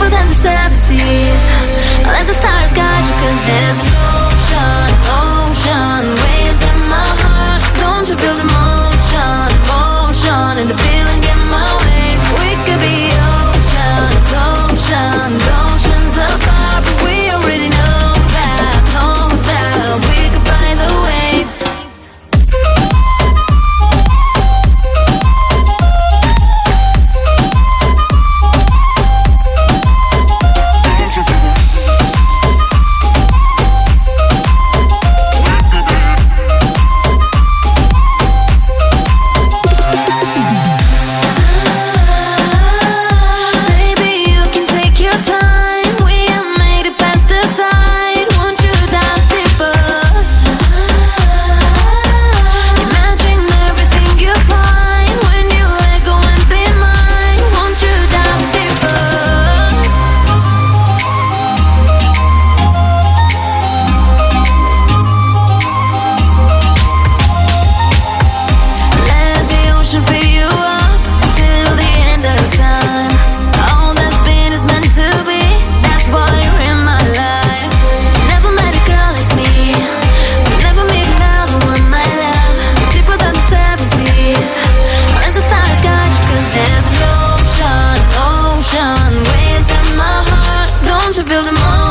deeper than the seven seas. Let the stars guide you, 'cause there's an ocean, ocean within my heart. Don't you feel the motion, motion, and the feeling in my wings? We could be oceans, oceans, oceans apart, but we already know that we could fly the waves. Feel the motion.